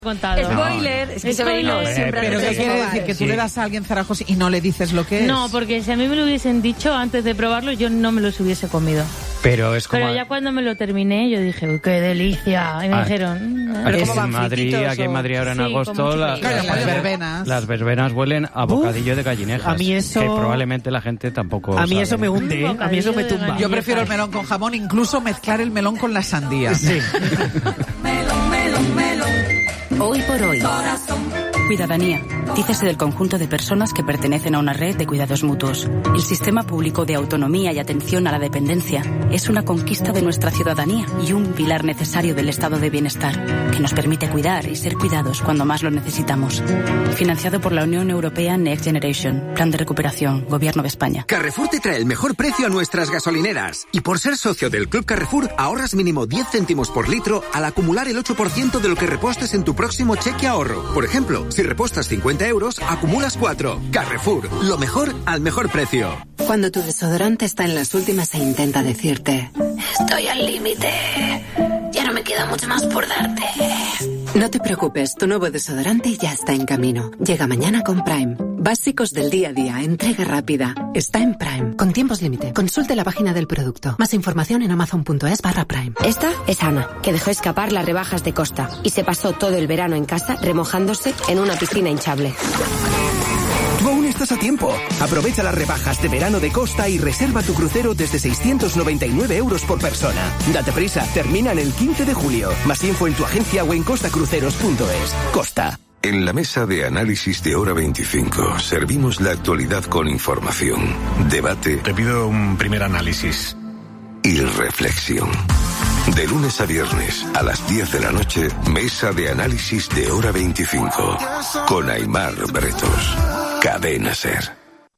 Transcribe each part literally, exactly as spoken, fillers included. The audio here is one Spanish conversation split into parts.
Contado. Spoiler, es que Severino Spoiler. siempre ¿Pero hace qué quiere spoiler. decir? ¿Que tú le das a alguien Zaragoza y no le dices lo que es? No, porque si a mí me lo hubiesen dicho antes de probarlo, yo no me los hubiese comido. Pero es como... Pero ya cuando me lo terminé, yo dije, uy, qué delicia. Y me Ah, dijeron... Aquí ¿cómo en van, Madrid, frititos aquí en o...? Madrid ahora en Sí, agosto con mucho la- frito. Claro, las verbenas. las verbenas huelen a bocadillo de gallinejas. A mí eso- Que probablemente la gente tampoco A mí sabe. eso me hunde, ¿eh? A mí eso me Bocadillo de tumba. Yo prefiero el melón con jamón, incluso mezclar el melón con la sandía. Sí. Hoy por hoy. Cuidadanía. Dícese del conjunto de personas que pertenecen a una red de cuidados mutuos. El sistema público de autonomía y atención a la dependencia es una conquista de nuestra ciudadanía y un pilar necesario del estado de bienestar, que nos permite cuidar y ser cuidados cuando más lo necesitamos. Financiado por la Unión Europea Next Generation, Plan de Recuperación, Gobierno de España. Carrefour te trae el mejor precio a nuestras gasolineras. Y por ser socio del Club Carrefour, ahorras mínimo diez céntimos por litro al acumular el ocho por ciento de lo que repostes en tu próximo cheque ahorro. Por ejemplo, si repostas cincuenta euros, acumulas cuatro. Carrefour, lo mejor al mejor precio. Cuando tu desodorante está en las últimas e intenta decirte: estoy al límite, ya no me queda mucho más por darte. No te preocupes, tu nuevo desodorante ya está en camino. Llega mañana con Prime. Básicos del día a día, entrega rápida. Está en Prime. Con tiempos límite. Consulte la página del producto. Más información en amazon.es barra Prime. Esta es Ana, que dejó escapar las rebajas de Costa y se pasó todo el verano en casa remojándose en una piscina hinchable. Tú aún estás a tiempo. Aprovecha las rebajas de verano de Costa y reserva tu crucero desde seiscientos noventa y nueve euros por persona. Date prisa, terminan el quince de julio. Más info en tu agencia o en costacruceros punto es. Costa. En la mesa de análisis de Hora veinticinco servimos la actualidad con información, debate. Te pido un primer análisis. Y reflexión. De lunes a viernes a las diez de la noche, mesa de análisis de Hora veinticinco. Con Aimar Bretos. Cadena Ser.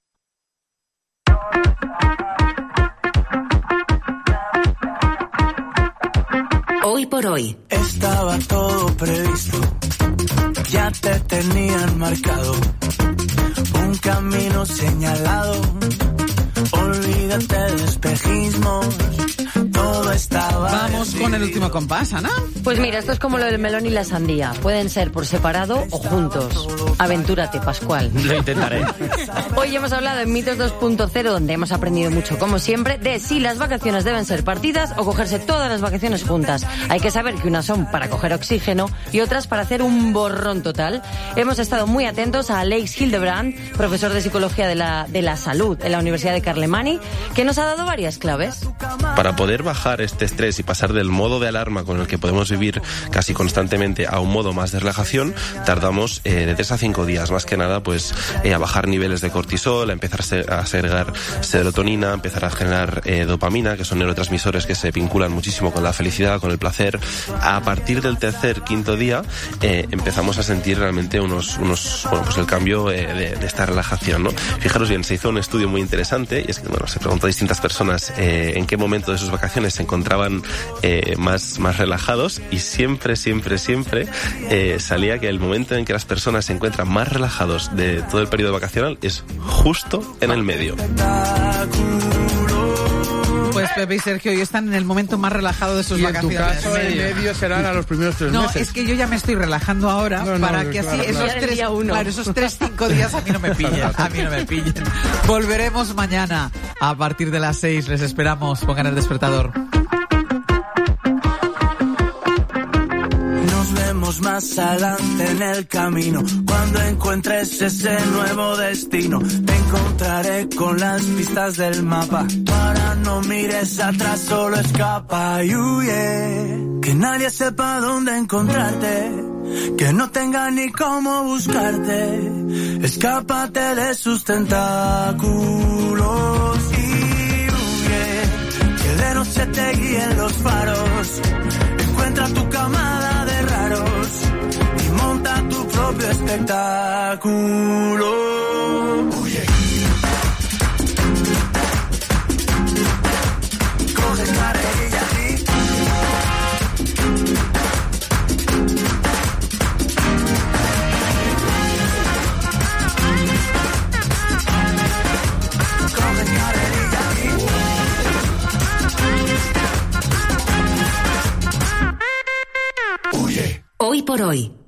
Hoy por hoy. Estaba todo previsto, ya te tenían marcado, un camino señalado, olvídate de espejismos, todo estaba... Vamos con el último compás, Ana. Pues mira, esto es como lo del melón y la sandía. Pueden ser por separado o juntos. Aventúrate, Pascual. Lo intentaré. Hoy hemos hablado en Mitos dos punto cero, donde hemos aprendido mucho, como siempre, de si las vacaciones deben ser partidas o cogerse todas las vacaciones juntas. Hay que saber que unas son para coger oxígeno y otras para hacer un borrón total. Hemos estado muy atentos a Alex Hildebrand, profesor de Psicología de la, de la Salud en la Universidad de Carlemany, que nos ha dado varias claves. Para poder bajar este estrés y pasar del modo de alarma con el que podemos vivir casi constantemente a un modo más de relajación, tardamos eh, de tres a cinco días, más que nada, pues eh, a bajar niveles de cortisol, a empezar a segregar serotonina, a empezar a generar eh, dopamina, que son neurotransmisores que se vinculan muchísimo con la felicidad, con el placer. A partir del tercer, quinto día, eh, empezamos a sentir realmente unos, unos bueno, pues el cambio eh, de, de esta relajación, ¿no? Fijaros bien, se hizo un estudio muy interesante y es que, bueno, se preguntó a distintas personas eh, en qué momento de sus vacaciones se encontraban eh, más, más relajados y siempre, siempre, siempre eh, salía que el momento en que las personas se encuentran más relajados de todo el periodo vacacional es justo en el medio. Pues Pepe y Sergio hoy están en el momento más relajado de sus y vacaciones. En tu caso, el medio serán a los primeros tres no, meses. No, es que yo ya me estoy relajando ahora no, no, para no, que claro, así claro. esos tres, claro, esos tres, cinco días a mí no me pillen, a mí no me pillen. Volveremos mañana a partir de las seis. Les esperamos. Pongan el despertador. Nos vemos más adelante en el camino. Cuando encuentres ese nuevo destino, te encontraré con las pistas del mapa. Para no mires atrás, solo escapa y huye. Que nadie sepa dónde encontrarte, que no tenga ni cómo buscarte. Escápate de sus tentáculos y huye. Que de noche te guíen los faros. Encuentra tu camada de raros y monta tu propio espectáculo. Huye. Coge carrerilla y coge carrerilla y Hoy por hoy.